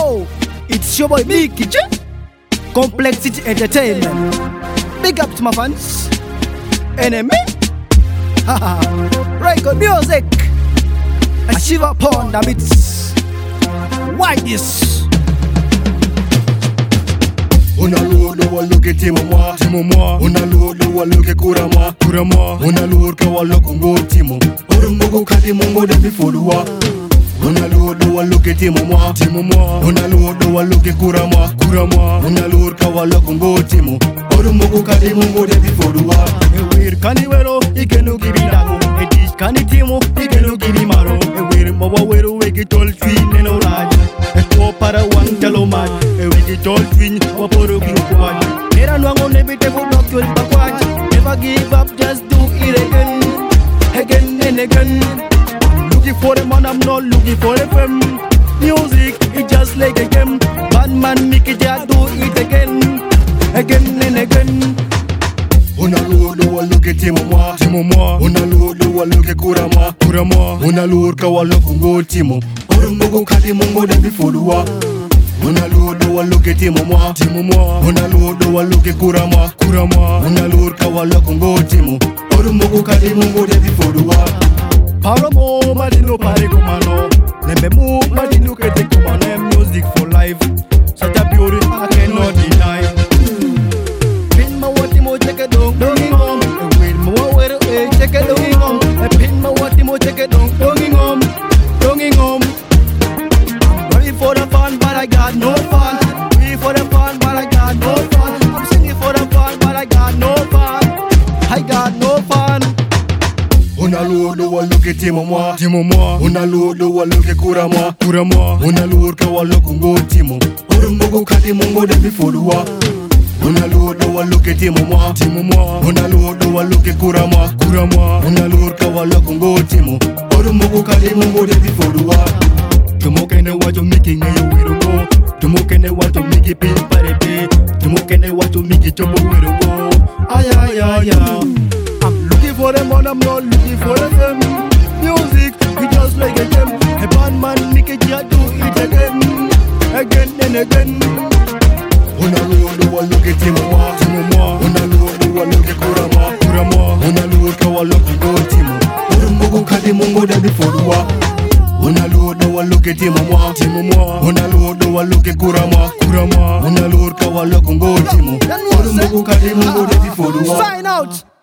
Yo, it's your boy Mickey J. Complexity Entertainment. Big up to my fans. Enemy. Record music. I shiver upon the beats. Why this? On a lourd de walloke timo moi. On a lourd de walloke kura moi. On a lourd ka walloke ngo timo. Orungo kati mongo de bifoluwa. On a lourd de walloke timo moi. On a lourd de walloke kura moi. On a lourd ka walloke ngo timo. Orungo kati mongo de bifoluwa. Ewir kaniwero ikenu gibidago. Edis kanitimo ikenu gibimaro. Ewir mwa wero wegi tol twin neno raj. Eko para wangalo mad. Ewigi tol twin waporo kirukwaj. Nera nwango nebite budok yol bakwaj. Never give up, just do it again. Again and again. Looking for a man, I'm not looking for a femme. Music, it's just like a game. Bad man, make it, just do it again. Again and again. On a lourd de walloke timo moi. On a lourd de walloke kura moi. On a lourd ka walloke ngo timo. Orungo kati mongo de bifoluwa. On a lourd de walloke timo moi. On a lourd de walloke kura moi. On a lourd ka walloke ngo timo. Orungo kati mongo de bifoluwa. Paromo madino pare kumano. Nembe mu madino kete kumano. Music for life. Such a beauty I cannot deny. Pin ma wati mo cheke dongi ngom. Win mo wero cheke dongi ngom. Pin ma wati mo cheke dongi ngom. I'm ready for the fun, but I got no fun. Ready for the fun, but I got no fun. I'm singing for the fun, but I got no fun. I got no fun. On a lourd de walloke timo moi. On a lourd de walloke kura moi. On a lourd ka walloke ngo timo. Orungo kati mongo de bifoluwa. On a lourd de walloke timo moi. On a lourd de walloke kura moi. On a lourd ka walloke ngo timo. Orungo kati mongo de bifoluwa. Tumo kene wato miki ngayo wirugo. Tumo kene wato miki pin parete. Tumo kene wato miki chobo wirugo. Ay ay ay ay. I'm looking for a man, I'm not looking for a femme. Music, we just like a gem. A bad man, make it just do it again. Again and again. On a lourd de walloke timo moi. On a lourd de walloke kura moi. On a lourd ka walloke ngo timo. Orungo kati mongo de bifoluwa. On a lourd de walloke timo moi. On a lourd de walloke kura moi. On a lourd ka walloke ngo timo. Orungo kati mongo de bifoluwa. Sign out.